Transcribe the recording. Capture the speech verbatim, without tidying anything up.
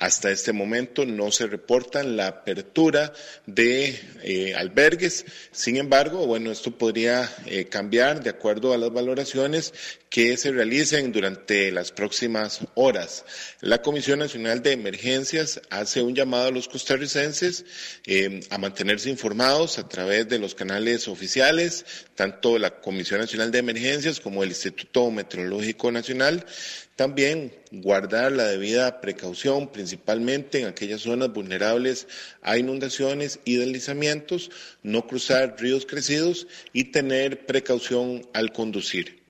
Hasta este momento no se reporta la apertura de eh, albergues. Sin embargo, bueno, esto podría eh, cambiar de acuerdo a las valoraciones que se realicen durante las próximas horas. La Comisión Nacional de Emergencias hace un llamado a los costarricenses eh, a mantenerse informados a través de los canales oficiales, tanto la Comisión Nacional de Emergencias como el Instituto Meteorológico Nacional. También guardar la debida precaución, principalmente en aquellas zonas vulnerables a inundaciones y deslizamientos, no cruzar ríos crecidos y tener precaución al conducir.